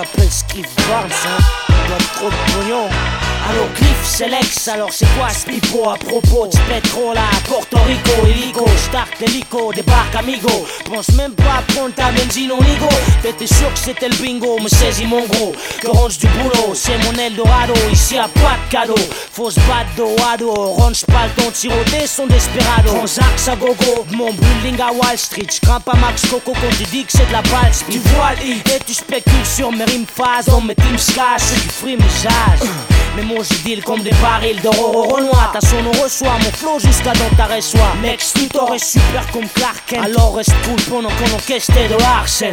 m'appelle Skiff Barnes, hein. On doit trop de pognon. Allo Cliff c'est l'ex, alors c'est quoi ce pipeau à propos de pétrole à Porto Rico, illico, j'tarte l'hélico, débarque amigo. Pense même pas à prendre ta benzine au nigo. T'étais sûr que c'était le bingo, me saisis mon gros. Que range du boulot, c'est mon Eldorado. Ici y'a pas de cadeau, faut se battre dos à dos. Range pas le ton tiroté, son desperado. Transax à gogo, mon building à Wall Street. J'crains pas Max Coco quand tu dis que c'est de la balle. Tu vois le hit et tu spécules sur mes rimes phases. Dans mes teams cash, c'est du free misage. Mais moi je deal comme des barils d'or au Renoir. Ta son on reçoit mon flow jusqu'à dans ta reçoit. Lex Luthor est super comme Clark Kent. Alors reste cool pendant qu'on encaisse tes dollars scène.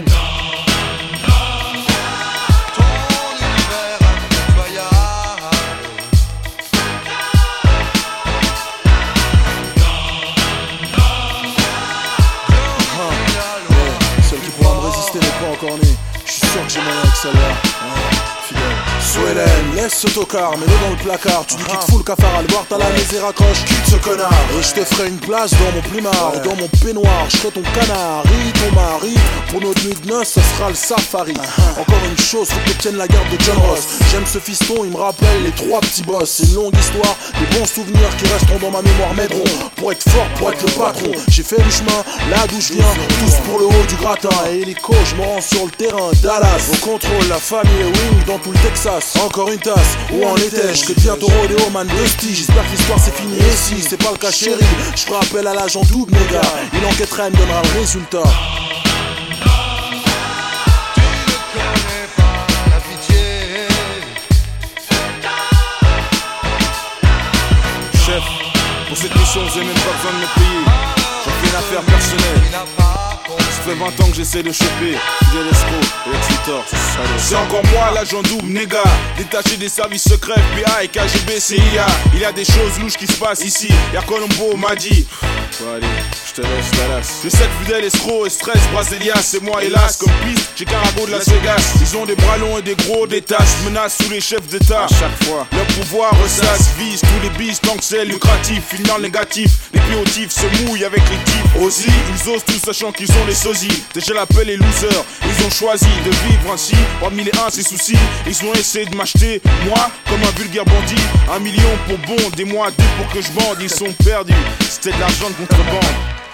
Celle qui pourra me résister n'est pas encore née. Je suis sûr que j'ai moyen avec celle-là. Fidèle. Swellen, laisse ce tocard, mets-le dans le placard. Tu dis qu'il te fout le cafard à le voir, t'as la misère raccroche. Quitte ce connard, et je te ferai une place dans mon plumard. Et dans mon peignoir, je serai ton canari, ton mari. Pour notre nuit de noces, ça sera le safari. Encore une chose, faut que t'obtiennes la garde de John Ross. J'aime ce fiston, il me rappelle les trois petits boss. C'est une longue histoire, des bons souvenirs qui resteront dans ma mémoire m'aideront. Pour être fort, pour être le patron, j'ai fait du chemin, là d'où je viens. Tous pour le haut du gratin, et hélico, je me rends sur le terrain. Dallas, au contrôle, la famille Wing dans tout le Texas. Encore une tasse, où en étais-je? Que bientôt rodéo man de style. J'espère que l'histoire c'est fini, et si c'est pas le cas chérie, je ferai appel à l'agent double méga. Il enquêtera et me donnera le résultat. Chef, pour cette mission vous avez même pas besoin de me payer. J'en fais une affaire personnelle. Ça fait 20 ans que j'essaie de choper Fidel escroc, Lex Luthor, c'est encore moi l'agent double, néga. Détaché des services secrets, FBI, KGB, CIA. Il y a des choses louches qui se passent ici. Y'a Colombo, m'a dit. Bon allez, je te laisse, Dallas. Je sais que Fidel escroc et stress, Brasilia, c'est moi hélas. Comme piste, j'ai Carago de Las Vegas. Ils ont des bras longs et des gros, des tasses. Menacent tous les chefs d'état. À chaque fois, leur pouvoir ressasse, vise tous les bis tant que c'est lucratif. Finit dans le négatif, les piotifs se mouillent avec les tifs. Aussi, ils osent tout sachant qu'ils ont les sosies. Déjà l'appel les losers, ils ont choisi de vivre ainsi. Parmi les uns, ces soucis, ils ont essayé de m'acheter, moi, comme un vulgaire bandit. 1 million pour bon, des mois, 2 pour que je bande. Ils sont perdus, c'était de l'argent de contrebande.